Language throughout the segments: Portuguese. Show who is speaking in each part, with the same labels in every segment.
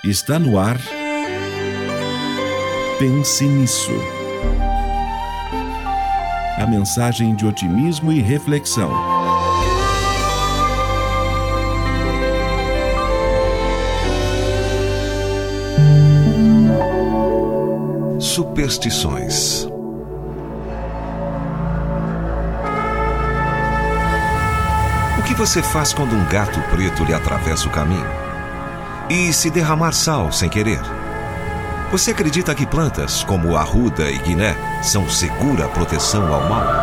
Speaker 1: Está no ar. Pense nisso. A mensagem de otimismo e reflexão.
Speaker 2: Superstições. O que você faz quando um gato preto lhe atravessa o caminho? E se derramar sal sem querer? Você acredita que plantas como arruda e guiné são segura proteção ao mal?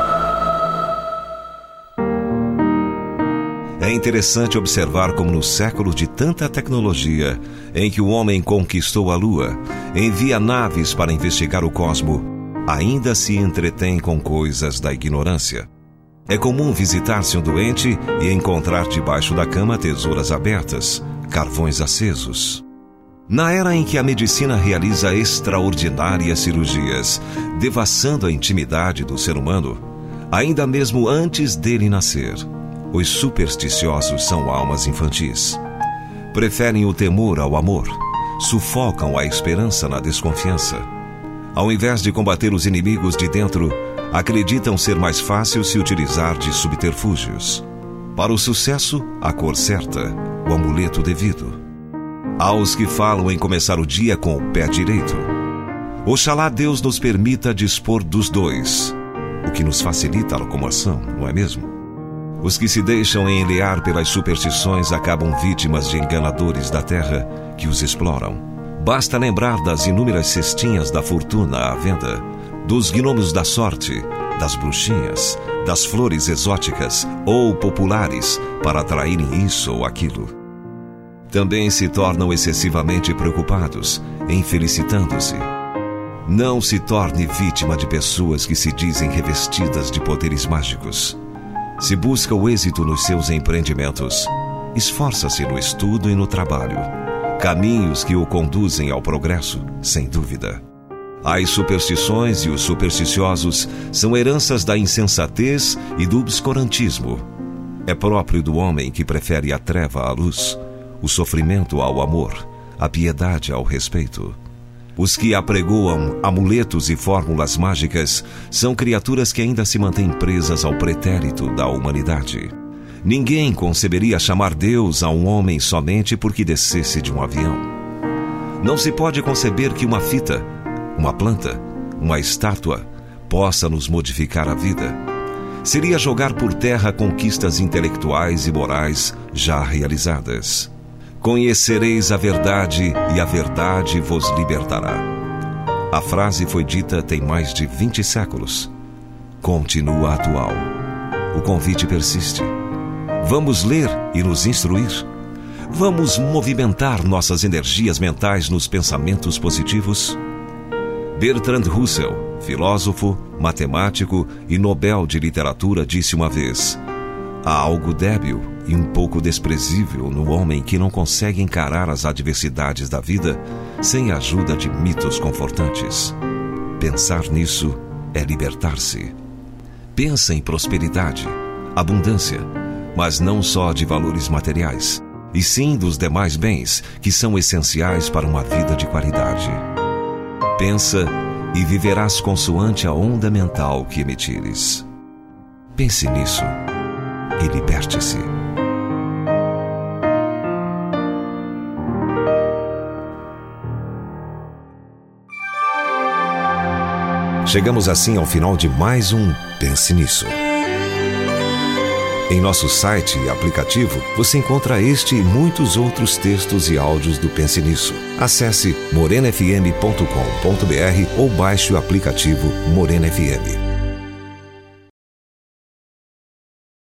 Speaker 2: É interessante observar como no século de tanta tecnologia, em que o homem conquistou a Lua, envia naves para investigar o cosmo, ainda se entretém com coisas da ignorância. É comum visitar-se um doente e encontrar debaixo da cama tesouras abertas, carvões acesos. Na era em que a medicina realiza extraordinárias cirurgias, devassando a intimidade do ser humano, ainda mesmo antes dele nascer, os supersticiosos são almas infantis. Preferem o temor ao amor, sufocam a esperança na desconfiança. Ao invés de combater os inimigos de dentro, acreditam ser mais fácil se utilizar de subterfúgios. Para o sucesso, a cor certa, o amuleto devido. Há os que falam em começar o dia com o pé direito. Oxalá Deus nos permita dispor dos dois, o que nos facilita a locomoção, não é mesmo? Os que se deixam enlear pelas superstições acabam vítimas de enganadores da terra que os exploram. Basta lembrar das inúmeras cestinhas da fortuna à venda, dos gnomos da sorte, das bruxinhas, das flores exóticas ou populares para atraírem isso ou aquilo. Também se tornam excessivamente preocupados, infelicitando-se. Não se torne vítima de pessoas que se dizem revestidas de poderes mágicos. Se busca o êxito nos seus empreendimentos, esforça-se no estudo e no trabalho, caminhos que o conduzem ao progresso, sem dúvida. As superstições e os supersticiosos são heranças da insensatez e do obscurantismo. É próprio do homem que prefere a treva à luz, o sofrimento ao amor, a piedade ao respeito. Os que apregoam amuletos e fórmulas mágicas são criaturas que ainda se mantêm presas ao pretérito da humanidade. Ninguém conceberia chamar Deus a um homem somente porque descesse de um avião. Não se pode conceber que uma fita, uma planta, uma estátua possa nos modificar a vida. Seria jogar por terra conquistas intelectuais e morais já realizadas. Conhecereis a verdade e a verdade vos libertará. A frase foi dita tem mais de 20 séculos. Continua atual. O convite persiste. Vamos ler e nos instruir. Vamos movimentar nossas energias mentais nos pensamentos positivos. Bertrand Russell, filósofo, matemático e Nobel de Literatura, disse uma vez: há algo débil e um pouco desprezível no homem que não consegue encarar as adversidades da vida sem a ajuda de mitos confortantes. Pensar nisso é libertar-se. Pensa em prosperidade, abundância, mas não só de valores materiais, e sim dos demais bens que são essenciais para uma vida de qualidade. Pensa e viverás consoante a onda mental que emitires. Pense nisso e liberte-se. Chegamos assim ao final de mais um Pense Nisso. Em nosso site e aplicativo, você encontra este e muitos outros textos e áudios do Pense Nisso. Acesse morenafm.com.br ou baixe o aplicativo Morena FM.